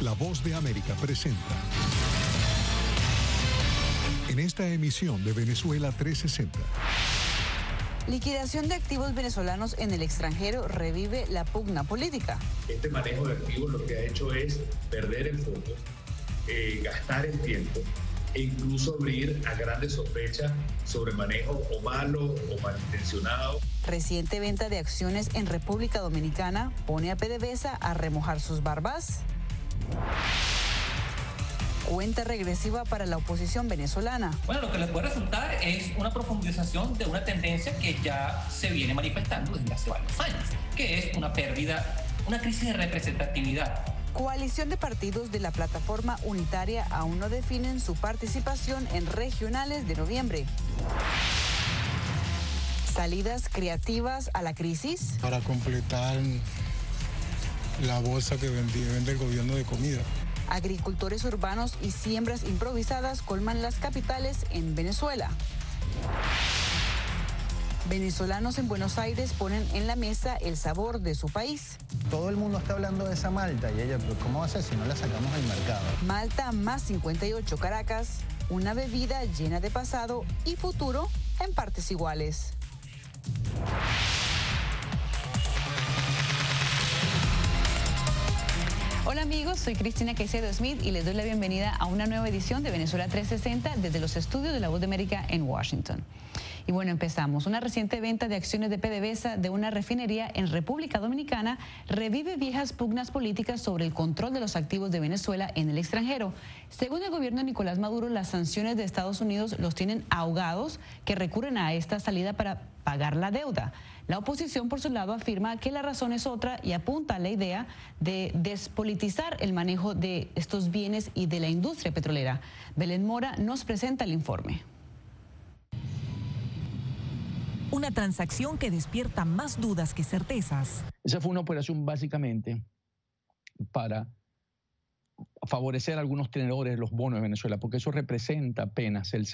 La Voz de América presenta. En esta emisión de Venezuela 360. Liquidación de activos venezolanos en el extranjero revive la pugna política. Este manejo de activos lo que ha hecho es perder el foco, gastar el tiempo e incluso abrir a grandes sospechas sobre manejo o malo o malintencionado. Reciente venta de acciones en República Dominicana pone a PDVSA a remojar sus barbas. Cuenta regresiva para la oposición venezolana. Bueno, lo que les puede resultar es una profundización de una tendencia que ya se viene manifestando desde hace varios años, que es una pérdida, una crisis de representatividad. Coalición de partidos de la plataforma unitaria aún no definen su participación en regionales de noviembre. Salidas creativas a la crisis. Para completar la bolsa que vende el gobierno de comida. Agricultores urbanos y siembras improvisadas colman las capitales en Venezuela. Venezolanos en Buenos Aires ponen en la mesa el sabor de su país. Todo el mundo está hablando de esa malta y ella, pero ¿cómo va a ser si no la sacamos del mercado? Malta más 58 Caracas, una bebida llena de pasado y futuro en partes iguales. Hola amigos, soy Cristina Caicedo Smith y les doy la bienvenida a una nueva edición de Venezuela 360 desde los estudios de La Voz de América en Washington. Y bueno, empezamos. Una reciente venta de acciones de PDVSA de una refinería en República Dominicana revive viejas pugnas políticas sobre el control de los activos de Venezuela en el extranjero. Según el gobierno de Nicolás Maduro, las sanciones de Estados Unidos los tienen ahogados que recurren a esta salida para pagar la deuda. La oposición, por su lado, afirma que la razón es otra y apunta a la idea de despolitizar el manejo de estos bienes y de la industria petrolera. Belén Mora nos presenta el informe. Una transacción que despierta más dudas que certezas. Esa fue una operación básicamente para favorecer a algunos tenedores de los bonos de Venezuela, porque eso representa apenas el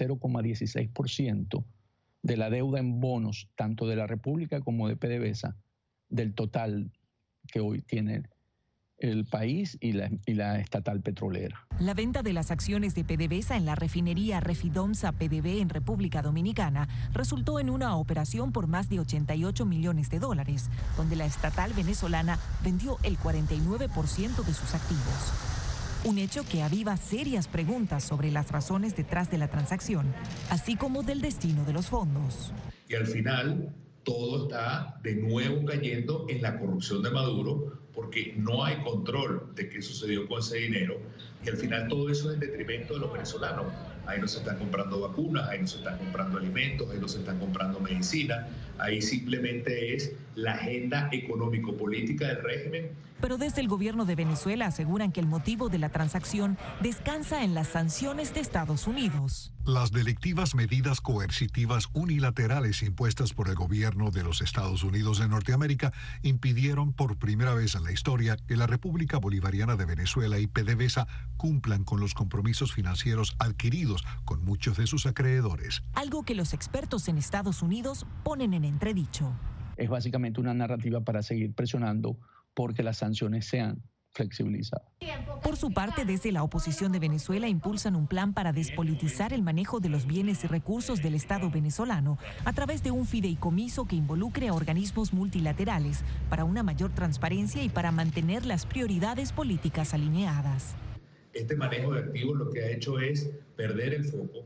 0,16% de la deuda en bonos, tanto de la República como de PDVSA, del total que hoy tiene el país y la estatal petrolera. La venta de las acciones de PDVSA en la refinería Refidomsa PDV en República Dominicana resultó en una operación por más de 88 millones de dólares, donde la estatal venezolana vendió el 49% de sus activos. Un hecho que aviva serias preguntas sobre las razones detrás de la transacción, así como del destino de los fondos. Y al final todo está de nuevo cayendo en la corrupción de Maduro, porque no hay control de qué sucedió con ese dinero y al final todo eso es en detrimento de los venezolanos. Ahí no se están comprando vacunas, ahí no se están comprando alimentos, ahí no se están comprando medicina, ahí simplemente es la agenda económico-política del régimen. Pero desde el gobierno de Venezuela aseguran que el motivo de la transacción descansa en las sanciones de Estados Unidos. Las delictivas medidas coercitivas unilaterales impuestas por el gobierno de los Estados Unidos de Norteamérica impidieron por primera vez en la historia que la República Bolivariana de Venezuela y PDVSA cumplan con los compromisos financieros adquiridos con muchos de sus acreedores. Algo que los expertos en Estados Unidos ponen en entredicho. Es básicamente una narrativa para seguir presionando porque las sanciones sean flexibilizadas. Por su parte, desde la oposición de Venezuela impulsan un plan para despolitizar el manejo de los bienes y recursos del Estado venezolano a través de un fideicomiso que involucre a organismos multilaterales para una mayor transparencia y para mantener las prioridades políticas alineadas. Este manejo de activos lo que ha hecho es perder el foco,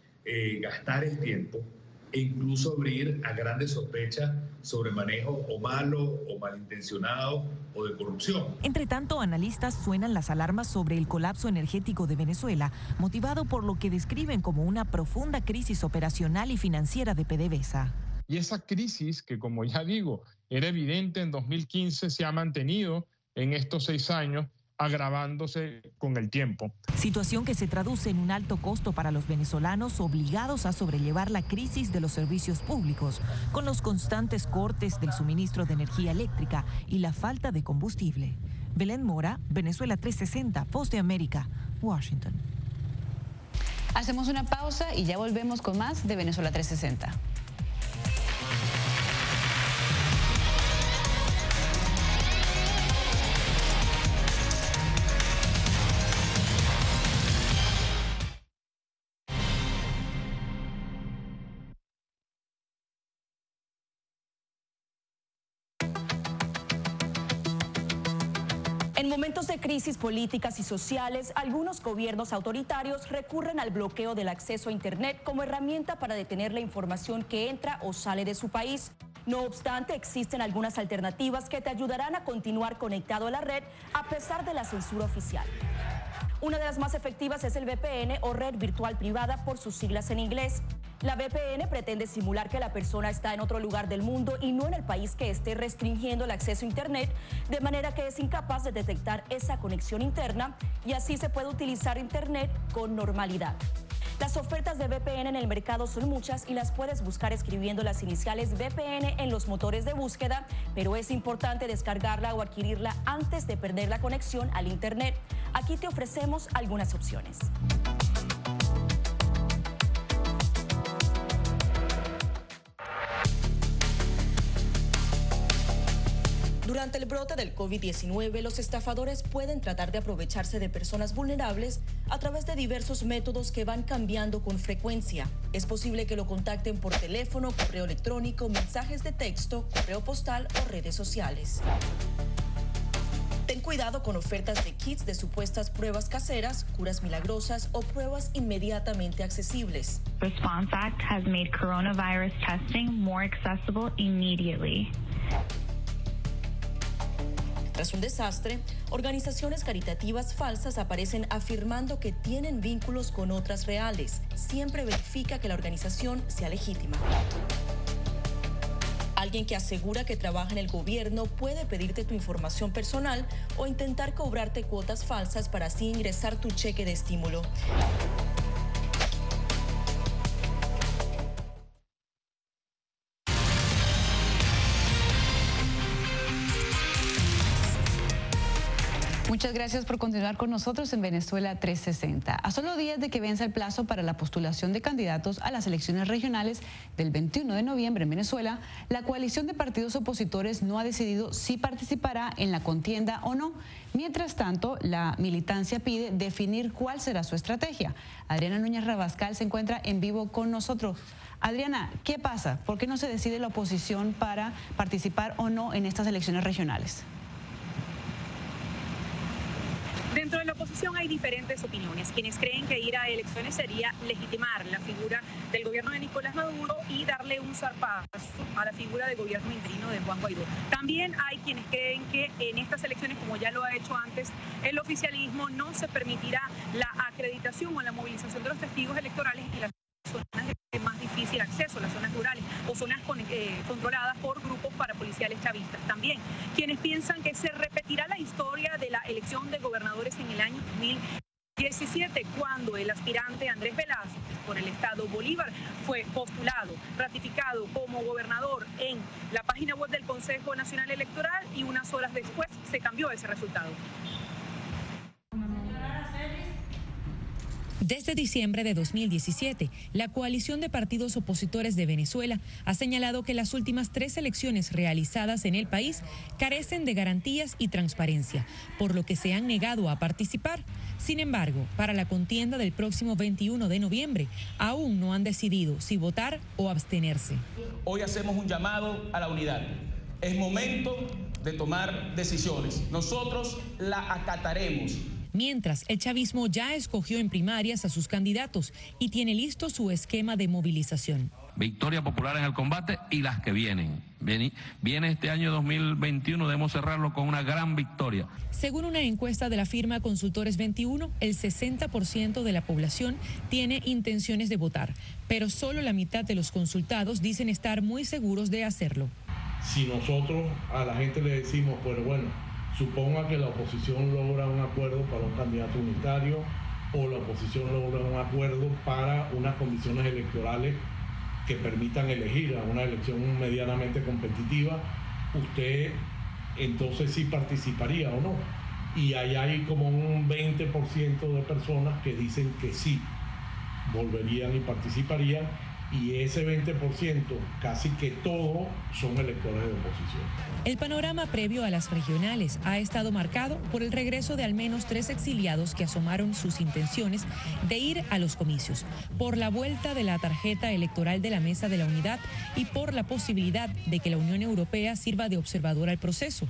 gastar el tiempo e incluso abrir a grandes sospechas sobre manejo o malo o malintencionado o de corrupción. Entre tanto, analistas suenan las alarmas sobre el colapso energético de Venezuela, motivado por lo que describen como una profunda crisis operacional y financiera de PDVSA. Y esa crisis, que como ya digo, era evidente en 2015, se ha mantenido en estos 6 años, agravándose con el tiempo. Situación que se traduce en un alto costo para los venezolanos obligados a sobrellevar la crisis de los servicios públicos, con los constantes cortes del suministro de energía eléctrica y la falta de combustible. Belén Mora, Venezuela 360, Voz de América, Washington. Hacemos una pausa y ya volvemos con más de Venezuela 360. En momentos de crisis políticas y sociales, algunos gobiernos autoritarios recurren al bloqueo del acceso a Internet como herramienta para detener la información que entra o sale de su país. No obstante, existen algunas alternativas que te ayudarán a continuar conectado a la red a pesar de la censura oficial. Una de las más efectivas es el VPN o red virtual privada por sus siglas en inglés. La VPN pretende simular que la persona está en otro lugar del mundo y no en el país que esté restringiendo el acceso a Internet, de manera que es incapaz de detectar esa conexión interna y así se puede utilizar Internet con normalidad. Las ofertas de VPN en el mercado son muchas y las puedes buscar escribiendo las iniciales VPN en los motores de búsqueda, pero es importante descargarla o adquirirla antes de perder la conexión al Internet. Aquí te ofrecemos algunas opciones. Durante el brote del COVID-19, los estafadores pueden tratar de aprovecharse de personas vulnerables a través de diversos métodos que van cambiando con frecuencia. Es posible que lo contacten por teléfono, correo electrónico, mensajes de texto, correo postal o redes sociales. Ten cuidado con ofertas de kits de supuestas pruebas caseras, curas milagrosas o pruebas inmediatamente accesibles. Response Act has made coronavirus testing more accessible immediately. Tras un desastre, organizaciones caritativas falsas aparecen afirmando que tienen vínculos con otras reales. Siempre verifica que la organización sea legítima. Alguien que asegura que trabaja en el gobierno puede pedirte tu información personal o intentar cobrarte cuotas falsas para así ingresar tu cheque de estímulo. Muchas gracias por continuar con nosotros en Venezuela 360. A solo días de que venza el plazo para la postulación de candidatos a las elecciones regionales del 21 de noviembre en Venezuela, la coalición de partidos opositores no ha decidido si participará en la contienda o no. Mientras tanto, la militancia pide definir cuál será su estrategia. Adriana Núñez Rabascal se encuentra en vivo con nosotros. Adriana, ¿qué pasa? ¿Por qué no se decide la oposición para participar o no en estas elecciones regionales? Dentro de la oposición hay diferentes opiniones. Quienes creen que ir a elecciones sería legitimar la figura del gobierno de Nicolás Maduro y darle un zarpazo a la figura del gobierno interino de Juan Guaidó. También hay quienes creen que en estas elecciones, como ya lo ha hecho antes el oficialismo, no se permitirá la acreditación o la movilización de los testigos electorales en las zonas de más difícil acceso, las zonas rurales o zonas controladas por grupos parapoliciales chavistas. También quienes piensan que se repetirá la historia de la elección de gobernadores en el año 2017, cuando el aspirante Andrés Velázquez por el estado Bolívar fue postulado, ratificado como gobernador en la página web del Consejo Nacional Electoral y unas horas después se cambió ese resultado. Desde diciembre de 2017, la coalición de partidos opositores de Venezuela ha señalado que las últimas 3 elecciones realizadas en el país carecen de garantías y transparencia, por lo que se han negado a participar. Sin embargo, para la contienda del próximo 21 de noviembre, aún no han decidido si votar o abstenerse. Hoy hacemos un llamado a la unidad. Es momento de tomar decisiones. Nosotros la acataremos. Mientras, el chavismo ya escogió en primarias a sus candidatos y tiene listo su esquema de movilización. Victoria popular en el combate y las que vienen. Viene este año 2021, debemos cerrarlo con una gran victoria. Según una encuesta de la firma Consultores 21, el 60% de la población tiene intenciones de votar, pero solo la mitad de los consultados dicen estar muy seguros de hacerlo. Si nosotros a la gente le decimos, pues bueno, suponga que la oposición logra un acuerdo para un candidato unitario o la oposición logra un acuerdo para unas condiciones electorales que permitan elegir a una elección medianamente competitiva, usted entonces sí participaría o no. Y ahí hay como un 20% de personas que dicen que sí, volverían y participarían. Y ese 20%, casi que todos son electores de oposición. El panorama previo a las regionales ha estado marcado por el regreso de al menos 3 exiliados que asomaron sus intenciones de ir a los comicios, por la vuelta de la tarjeta electoral de la Mesa de la Unidad y por la posibilidad de que la Unión Europea sirva de observador al proceso.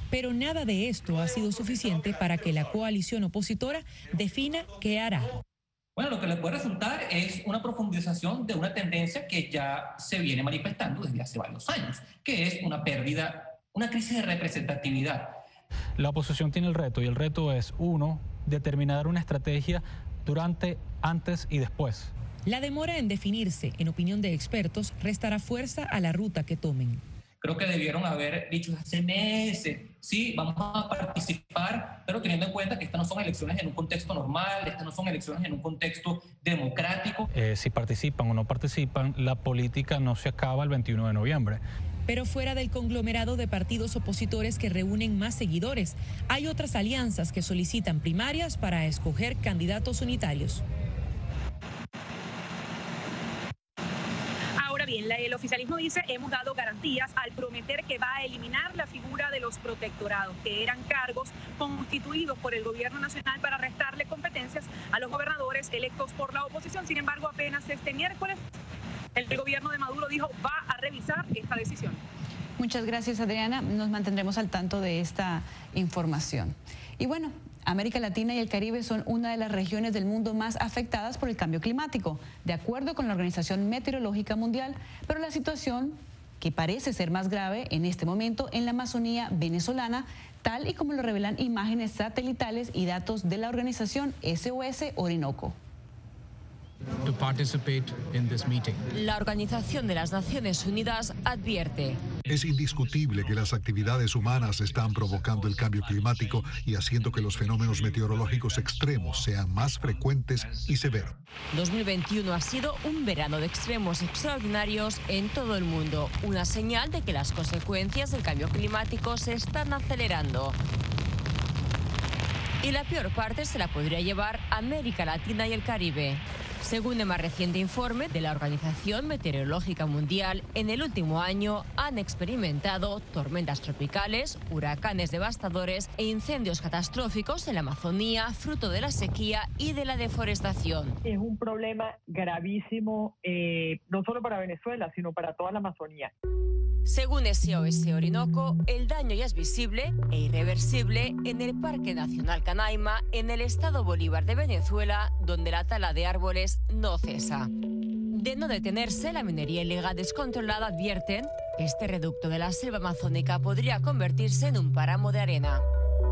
Pero nada de esto ha sido suficiente para que la coalición opositora defina qué hará. Bueno, lo que le puede resultar es una profundización de una tendencia que ya se viene manifestando desde hace varios años, que es una pérdida, una crisis de representatividad. La oposición tiene el reto, y el reto es, uno, determinar una estrategia durante, antes y después. La demora en definirse, en opinión de expertos, restará fuerza a la ruta que tomen. Creo que debieron haber dicho hace meses, sí, vamos a participar, pero teniendo en cuenta que estas no son elecciones en un contexto normal, estas no son elecciones en un contexto democrático. Si participan o no participan, la política no se acaba el 21 de noviembre. Pero fuera del conglomerado de partidos opositores que reúnen más seguidores, hay otras alianzas que solicitan primarias para escoger candidatos unitarios. Bien, el oficialismo dice, hemos dado garantías al prometer que va a eliminar la figura de los protectorados, que eran cargos constituidos por el gobierno nacional para restarle competencias a los gobernadores electos por la oposición. Sin embargo, apenas este miércoles, el gobierno de Maduro dijo, va a revisar esta decisión. Muchas gracias, Adriana. Nos mantendremos al tanto de esta información. Y bueno, América Latina y el Caribe son una de las regiones del mundo más afectadas por el cambio climático, de acuerdo con la Organización Meteorológica Mundial, pero la situación que parece ser más grave en este momento en la Amazonía venezolana, tal y como lo revelan imágenes satelitales y datos de la organización SOS Orinoco. La Organización de las Naciones Unidas advierte: es indiscutible que las actividades humanas están provocando el cambio climático y haciendo que los fenómenos meteorológicos extremos sean más frecuentes y severos. 2021 ha sido un verano de extremos extraordinarios en todo el mundo, una señal de que las consecuencias del cambio climático se están acelerando. Y la peor parte se la podría llevar América Latina y el Caribe. Según el más reciente informe de la Organización Meteorológica Mundial, en el último año han experimentado tormentas tropicales, huracanes devastadores e incendios catastróficos en la Amazonía, fruto de la sequía y de la deforestación. Es un problema gravísimo, no solo para Venezuela, sino para toda la Amazonía. Según SOS Orinoco, el daño ya es visible e irreversible en el Parque Nacional Canaima, en el estado Bolívar de Venezuela, donde la tala de árboles no cesa. De no detenerse, la minería ilegal descontrolada, advierten que este reducto de la selva amazónica podría convertirse en un páramo de arena.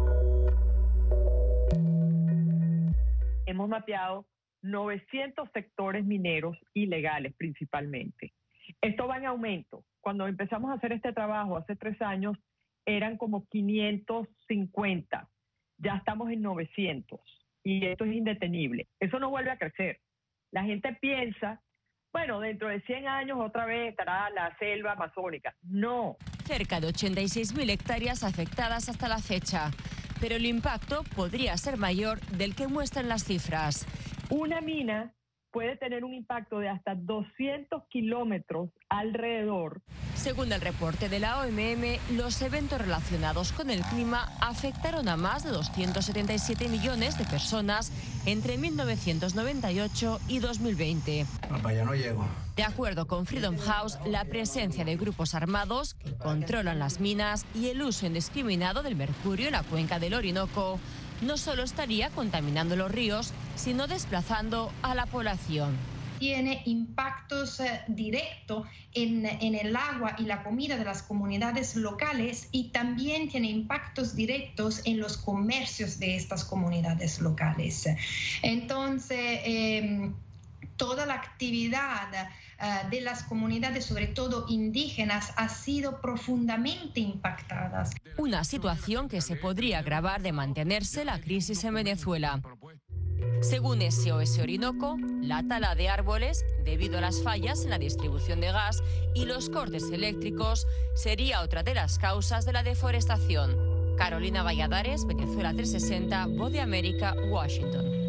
Hemos mapeado 900 sectores mineros ilegales principalmente. Esto va en aumento. Cuando empezamos a hacer este trabajo hace 3 años, eran como 550. Ya estamos en 900 y esto es indetenible. Eso no vuelve a crecer. La gente piensa, bueno, dentro de 100 años otra vez estará la selva amazónica. No. Cerca de 86.000 hectáreas afectadas hasta la fecha, pero el impacto podría ser mayor del que muestran las cifras. Una mina puede tener un impacto de hasta 200 kilómetros alrededor. Según el reporte de la OMM, los eventos relacionados con el clima afectaron a más de 277 millones de personas entre 1998 y 2020. Para allá no llego. De acuerdo con Freedom House, la presencia de grupos armados que controlan las minas y el uso indiscriminado del mercurio en la cuenca del Orinoco no solo estaría contaminando los ríos, sino desplazando a la población. Tiene impactos directos en el agua y la comida de las comunidades locales y también tiene impactos directos en los comercios de estas comunidades locales. Entonces, toda la actividad de las comunidades, sobre todo indígenas, ha sido profundamente impactada. Una situación que se podría agravar de mantenerse la crisis en Venezuela. Según SOS Orinoco, la tala de árboles, debido a las fallas en la distribución de gas y los cortes eléctricos, sería otra de las causas de la deforestación. Carolina Valladares, Venezuela 360, Voz de América, Washington.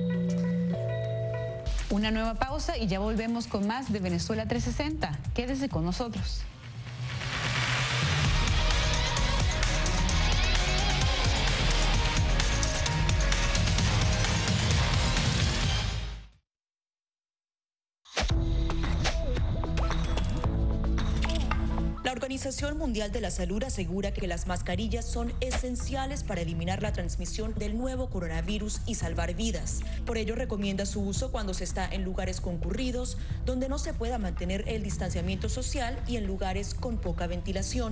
Una nueva pausa y ya volvemos con más de Venezuela 360. Quédese con nosotros. La Organización Mundial de la Salud asegura que las mascarillas son esenciales para eliminar la transmisión del nuevo coronavirus y salvar vidas. Por ello, recomienda su uso cuando se está en lugares concurridos, donde no se pueda mantener el distanciamiento social y en lugares con poca ventilación.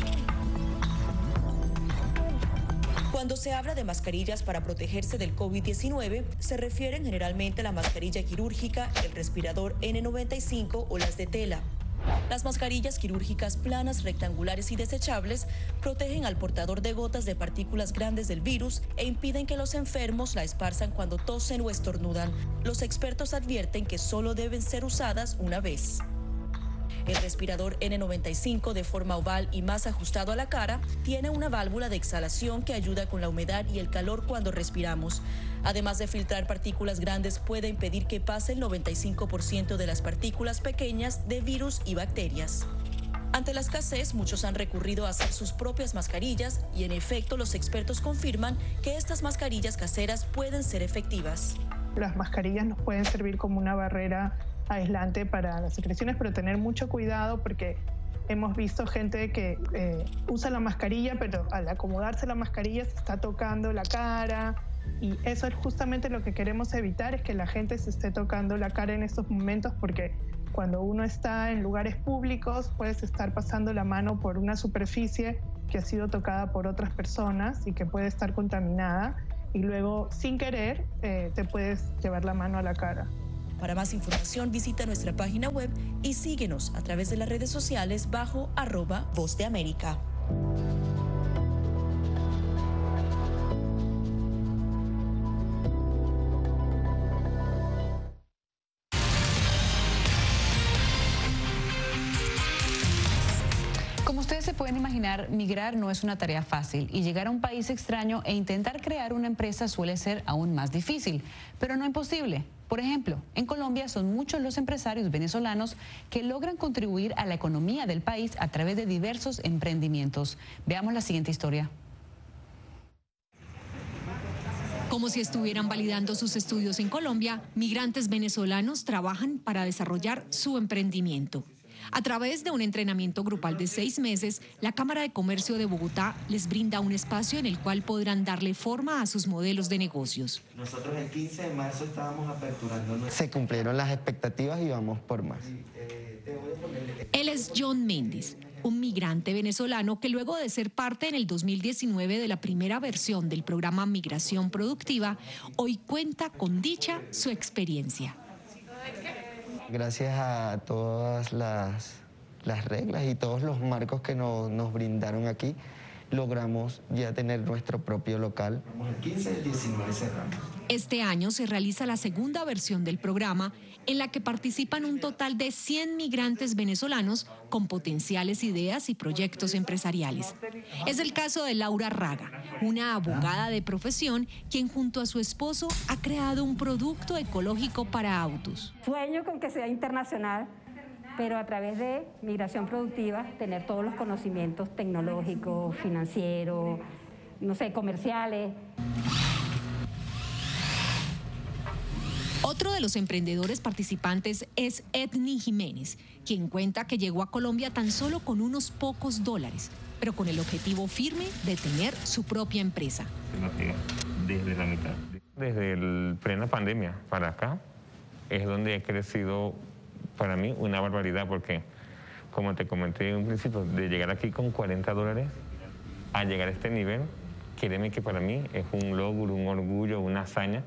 Cuando se habla de mascarillas para protegerse del COVID-19, se refieren generalmente a la mascarilla quirúrgica, el respirador N95 o las de tela. Las mascarillas quirúrgicas planas, rectangulares y desechables protegen al portador de gotas de partículas grandes del virus e impiden que los enfermos la esparzan cuando tosen o estornudan. Los expertos advierten que solo deben ser usadas una vez. El respirador N95 de forma oval y más ajustado a la cara tiene una válvula de exhalación que ayuda con la humedad y el calor cuando respiramos. Además de filtrar partículas grandes, puede impedir que pase el 95% de las partículas pequeñas de virus y bacterias. Ante la escasez, muchos han recurrido a hacer sus propias mascarillas y en efecto los expertos confirman que estas mascarillas caseras pueden ser efectivas. Las mascarillas nos pueden servir como una barrera aislante para las secreciones, pero tener mucho cuidado porque hemos visto gente que usa la mascarilla, pero al acomodarse la mascarilla se está tocando la cara, y eso es justamente lo que queremos evitar, es que la gente se esté tocando la cara en estos momentos, porque cuando uno está en lugares públicos puedes estar pasando la mano por una superficie que ha sido tocada por otras personas y que puede estar contaminada, y luego sin querer te puedes llevar la mano a la cara. Para más información visita nuestra página web y síguenos a través de las redes sociales bajo @Voz de América. Como ustedes se pueden imaginar, migrar no es una tarea fácil y llegar a un país extraño e intentar crear una empresa suele ser aún más difícil, pero no imposible. Por ejemplo, en Colombia son muchos los empresarios venezolanos que logran contribuir a la economía del país a través de diversos emprendimientos. Veamos la siguiente historia. Como si estuvieran validando sus estudios en Colombia, migrantes venezolanos trabajan para desarrollar su emprendimiento. A través de un entrenamiento grupal de 6 meses, la Cámara de Comercio de Bogotá les brinda un espacio en el cual podrán darle forma a sus modelos de negocios. Nosotros el 15 de marzo estábamos aperturando. Se cumplieron las expectativas y vamos por más. Él es John Méndez, un migrante venezolano que luego de ser parte en el 2019 de la primera versión del programa Migración Productiva, hoy cuenta con dicha su experiencia. Gracias a todas las reglas y todos los marcos que nos brindaron aquí, logramos ya tener nuestro propio local. El 15 y el 19 cerramos. Este año se realiza la segunda versión del programa, en la que participan un total de 100 migrantes venezolanos con potenciales ideas y proyectos empresariales. Es el caso de Laura Raga, una abogada de profesión, quien junto a su esposo ha creado un producto ecológico para autos. Sueño con que sea internacional, pero a través de migración productiva, tener todos los conocimientos tecnológicos, financieros, comerciales. Otro de los emprendedores participantes es Edney Jiménez, quien cuenta que llegó a Colombia tan solo con unos pocos dólares, pero con el objetivo firme de tener su propia empresa. Desde la mitad. Desde el plena pandemia para acá es donde he crecido para mí una barbaridad, porque como te comenté en un principio, de llegar aquí con 40 dólares a llegar a este nivel, créeme que para mí es un logro, un orgullo, una hazaña.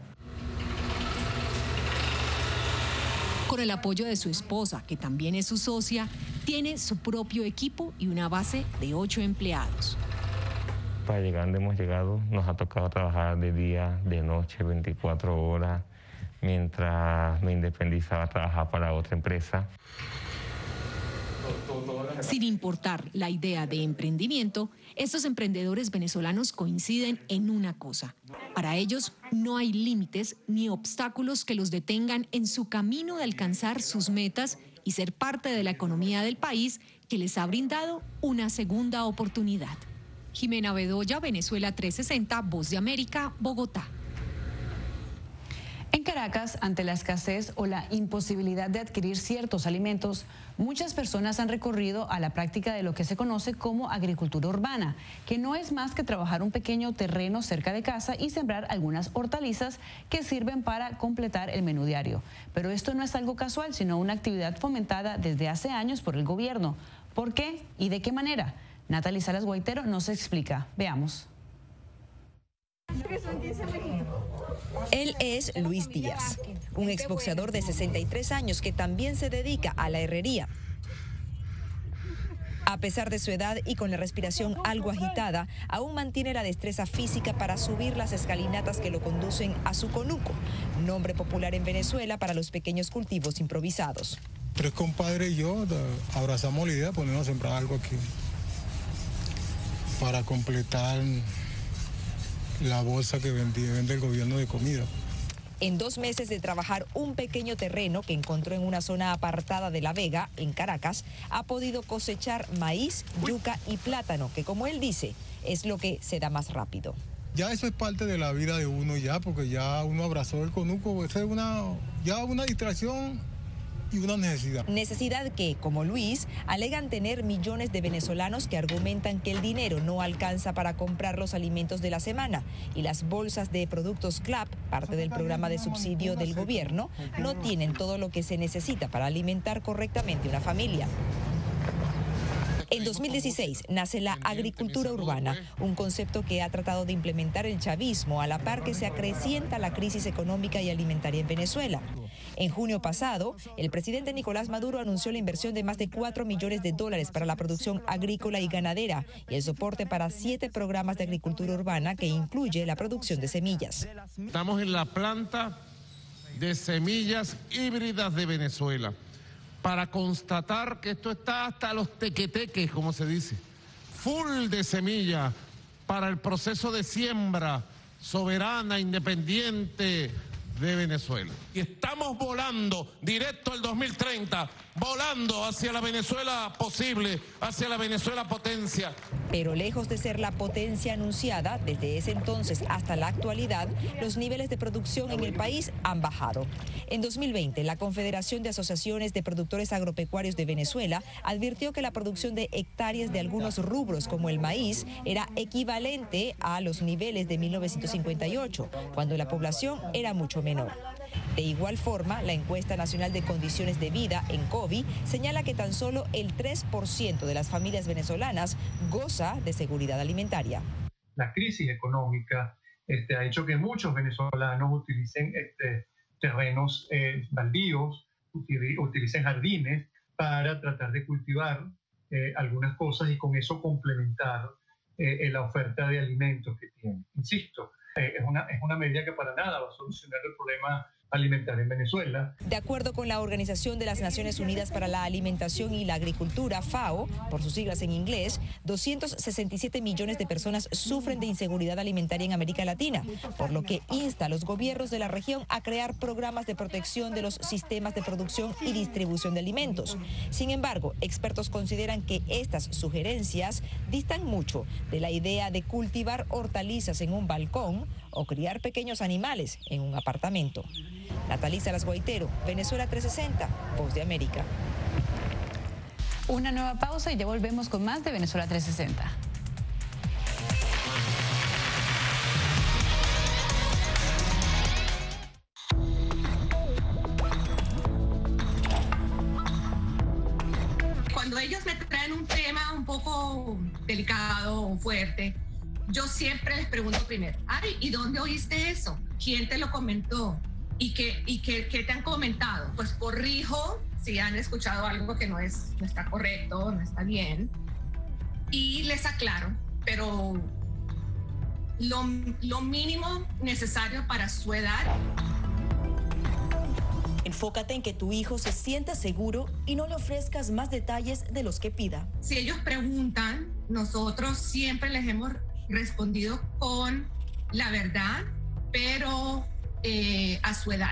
Con el apoyo de su esposa, que también es su socia, tiene su propio equipo y una base de 8 empleados. Para llegar donde hemos llegado, nos ha tocado trabajar de día, de noche, 24 horas. Mientras me independizaba, trabajaba para otra empresa. Sin importar la idea de emprendimiento, estos emprendedores venezolanos coinciden en una cosa. Para ellos no hay límites ni obstáculos que los detengan en su camino de alcanzar sus metas y ser parte de la economía del país, que les ha brindado una segunda oportunidad. Jimena Bedoya, Venezuela 360, Voz de América, Bogotá. En Caracas, ante la escasez o la imposibilidad de adquirir ciertos alimentos, muchas personas han recurrido a la práctica de lo que se conoce como agricultura urbana, que no es más que trabajar un pequeño terreno cerca de casa y sembrar algunas hortalizas que sirven para completar el menú diario. Pero esto no es algo casual, sino una actividad fomentada desde hace años por el gobierno. ¿Por qué y de qué manera? Natalie Salas Guaitero nos explica. Veamos. Él es Luis Díaz, un exboxeador de 63 años que también se dedica a la herrería. A pesar de su edad y con la respiración algo agitada, aún mantiene la destreza física para subir las escalinatas que lo conducen a su conuco, nombre popular en Venezuela para los pequeños cultivos improvisados. 3 compadres y yo abrazamos la idea de ponernos a sembrar algo aquí para completar la bolsa que vende el gobierno de comida. En 2 meses de trabajar un pequeño terreno que encontró en una zona apartada de La Vega, en Caracas, ha podido cosechar maíz, yuca y plátano, que como él dice, es lo que se da más rápido. Ya eso es parte de la vida de uno ya, porque ya uno abrazó el conuco, esa es una distracción y una necesidad. Necesidad que, como Luis, alegan tener millones de venezolanos que argumentan que el dinero no alcanza para comprar los alimentos de la semana y las bolsas de productos CLAP, parte del programa de subsidio del gobierno, no tienen todo lo que se necesita para alimentar correctamente una familia. En 2016 nace la agricultura urbana, un concepto que ha tratado de implementar el chavismo a la par que se acrecienta la crisis económica y alimentaria en Venezuela. En junio pasado, el presidente Nicolás Maduro anunció la inversión de más de $4 millones para la producción agrícola y ganadera y el soporte para 7 programas de agricultura urbana que incluye la producción de semillas. Estamos en la planta de semillas híbridas de Venezuela, para constatar que esto está hasta los tequeteques, como se dice, full de semilla para el proceso de siembra soberana, independiente de Venezuela. Y estamos volando directo al 2030, volando hacia la Venezuela posible, hacia la Venezuela potencia. Pero lejos de ser la potencia anunciada, desde ese entonces hasta la actualidad, los niveles de producción en el país han bajado. En 2020, la Confederación de Asociaciones de Productores Agropecuarios de Venezuela advirtió que la producción de hectáreas de algunos rubros, como el maíz, era equivalente a los niveles de 1958, cuando la población era mucho menor. De igual forma, la encuesta nacional de condiciones de vida, ENCOVI, señala que tan solo el 3% de las familias venezolanas goza de seguridad alimentaria. La crisis económica ha hecho que muchos venezolanos utilicen terrenos baldíos, utilicen jardines para tratar de cultivar algunas cosas y con eso complementar la oferta de alimentos que tienen. Insisto, es una medida que para nada va a solucionar el problema alimentario en Venezuela. De acuerdo con la Organización de las Naciones Unidas para la Alimentación y la Agricultura, FAO, por sus siglas en inglés, 267 millones de personas sufren de inseguridad alimentaria en América Latina, por lo que insta a los gobiernos de la región a crear programas de protección de los sistemas de producción y distribución de alimentos. Sin embargo, expertos consideran que estas sugerencias distan mucho de la idea de cultivar hortalizas en un balcón o criar pequeños animales en un apartamento. Natalie Salas Guaitero, Venezuela 360, Voz de América. Una nueva pausa y ya volvemos con más de Venezuela 360. Cuando ellos me traen un tema un poco delicado o fuerte, yo siempre les pregunto primero, ay, ¿y dónde oíste eso? ¿Quién te lo comentó? ¿Y qué te han comentado? Pues corrijo si han escuchado algo que no está correcto, no está bien, y les aclaro, pero lo mínimo necesario para su edad. Enfócate en que tu hijo se sienta seguro y no le ofrezcas más detalles de los que pida. Si ellos preguntan, nosotros siempre les hemos respondido con la verdad, pero a su edad.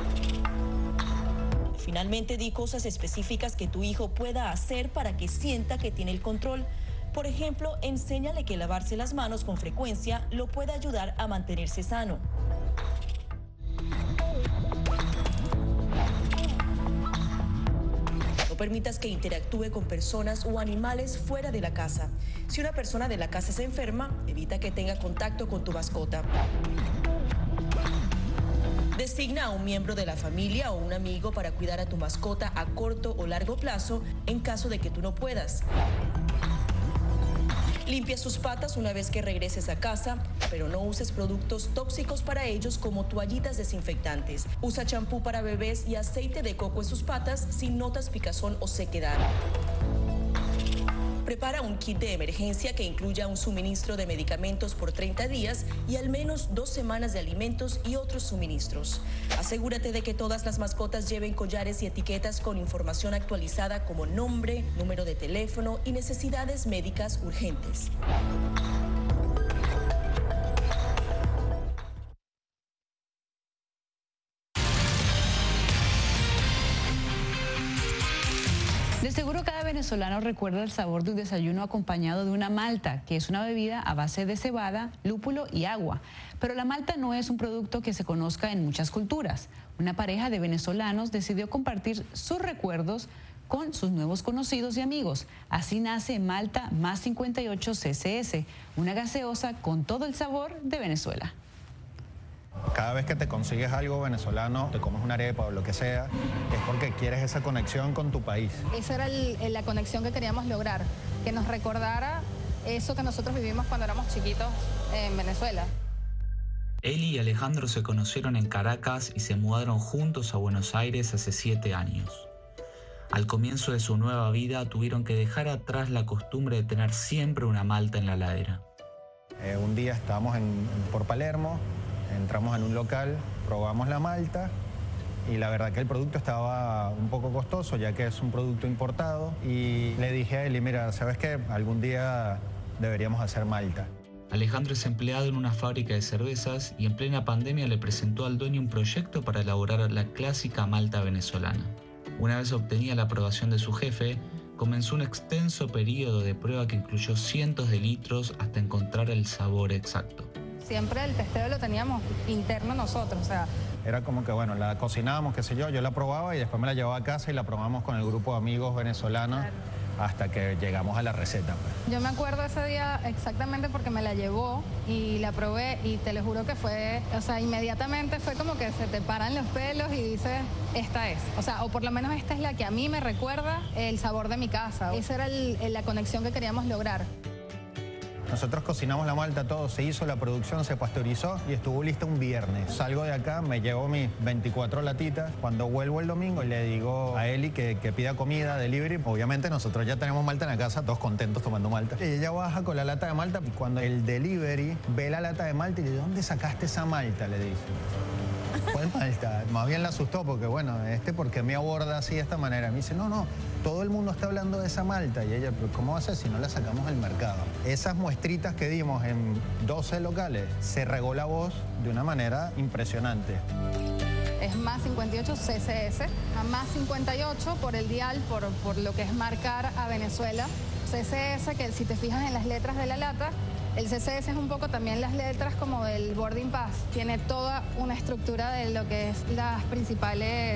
Finalmente, di cosas específicas que tu hijo pueda hacer para que sienta que tiene el control. Por ejemplo, enséñale que lavarse las manos con frecuencia lo puede ayudar a mantenerse sano. No permitas que interactúe con personas o animales fuera de la casa. Si una persona de la casa se enferma, evita que tenga contacto con tu mascota. Designa a un miembro de la familia o un amigo para cuidar a tu mascota a corto o largo plazo en caso de que tú no puedas. Limpia sus patas una vez que regreses a casa, pero no uses productos tóxicos para ellos como toallitas desinfectantes. Usa champú para bebés y aceite de coco en sus patas si notas picazón o sequedad. Prepara un kit de emergencia que incluya un suministro de medicamentos por 30 días y al menos 2 semanas de alimentos y otros suministros. Asegúrate de que todas las mascotas lleven collares y etiquetas con información actualizada como nombre, número de teléfono y necesidades médicas urgentes. De seguro cada venezolano recuerda el sabor de un desayuno acompañado de una malta, que es una bebida a base de cebada, lúpulo y agua. Pero la malta no es un producto que se conozca en muchas culturas. Una pareja de venezolanos decidió compartir sus recuerdos con sus nuevos conocidos y amigos. Así nace Malta Más 58 CCS, una gaseosa con todo el sabor de Venezuela. Cada vez que te consigues algo venezolano, te comes una arepa o lo que sea, es porque quieres esa conexión con tu país. Esa era la conexión que queríamos lograr, que nos recordara eso que nosotros vivimos cuando éramos chiquitos en Venezuela. Eli y Alejandro se conocieron en Caracas y se mudaron juntos a Buenos Aires hace 7 años. Al comienzo de su nueva vida tuvieron que dejar atrás la costumbre de tener siempre una malta en la heladera. Un día estábamos por Palermo, entramos en un local, probamos la malta y la verdad que el producto estaba un poco costoso ya que es un producto importado y le dije a Eli, mira, ¿sabes qué? Algún día deberíamos hacer malta. Alejandro es empleado en una fábrica de cervezas y en plena pandemia le presentó al dueño un proyecto para elaborar la clásica malta venezolana. Una vez obtenida la aprobación de su jefe, comenzó un extenso periodo de prueba que incluyó cientos de litros hasta encontrar el sabor exacto. Siempre el testeo lo teníamos interno nosotros, o sea. Era como que, bueno, la cocinábamos, qué sé yo la probaba y después me la llevaba a casa y la probamos con el grupo de amigos venezolanos. Claro. Hasta que llegamos a la receta. Yo me acuerdo ese día exactamente porque me la llevó y la probé y te lo juro que fue, o sea, inmediatamente fue como que se te paran los pelos y dices, esta es. O sea, o por lo menos esta es la que a mí me recuerda el sabor de mi casa. Esa era la conexión que queríamos lograr. Nosotros cocinamos la malta, todo se hizo, la producción se pasteurizó y estuvo lista un viernes. Salgo de acá, me llevo mis 24 latitas. Cuando vuelvo el domingo le digo a Eli que pida comida, delivery. Obviamente nosotros ya tenemos malta en la casa, todos contentos tomando malta. Y ella baja con la lata de malta y cuando el delivery ve la lata de malta y le dice, ¿dónde sacaste esa malta? Le dice. ¿Cuál malta? Más bien la asustó porque, bueno, ¿por qué me aborda así de esta manera? Me dice, no, todo el mundo está hablando de esa malta. Y ella, ¿pero cómo va a ser si no la sacamos al mercado? Esas muestritas que dimos en 12 locales, se regó la voz de una manera impresionante. Es Más 58 CCS, a Más 58 por el dial, por lo que es marcar a Venezuela. CCS, que si te fijas en las letras de la lata, el CCS es un poco también las letras como del boarding pass. Tiene toda una estructura de lo que es las principales,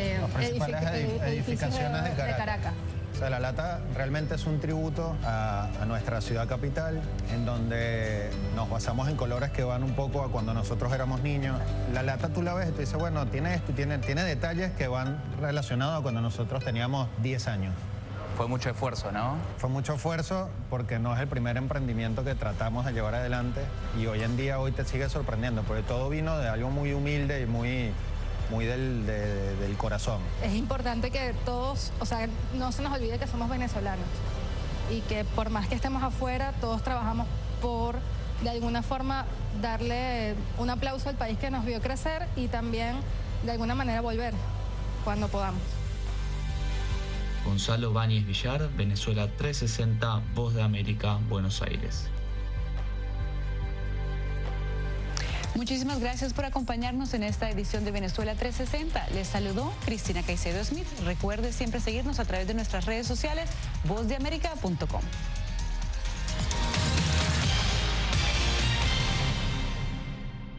edificaciones de Caracas. O sea, la lata realmente es un tributo a nuestra ciudad capital, en donde nos basamos en colores que van un poco a cuando nosotros éramos niños. La lata tú la ves y tú dices, bueno, tiene esto, tiene detalles que van relacionados a cuando nosotros teníamos 10 años. Fue mucho esfuerzo, ¿no? Fue mucho esfuerzo porque no es el primer emprendimiento que tratamos de llevar adelante y hoy te sigue sorprendiendo porque todo vino de algo muy humilde y muy del corazón. Es importante que todos, o sea, no se nos olvide que somos venezolanos y que por más que estemos afuera, todos trabajamos por, de alguna forma, darle un aplauso al país que nos vio crecer y también, de alguna manera, volver cuando podamos. Gonzalo Báñez Villar, Venezuela 360, Voz de América, Buenos Aires. Muchísimas gracias por acompañarnos en esta edición de Venezuela 360. Les saludó Cristina Caicedo Smith. Recuerde siempre seguirnos a través de nuestras redes sociales, vozdeamerica.com.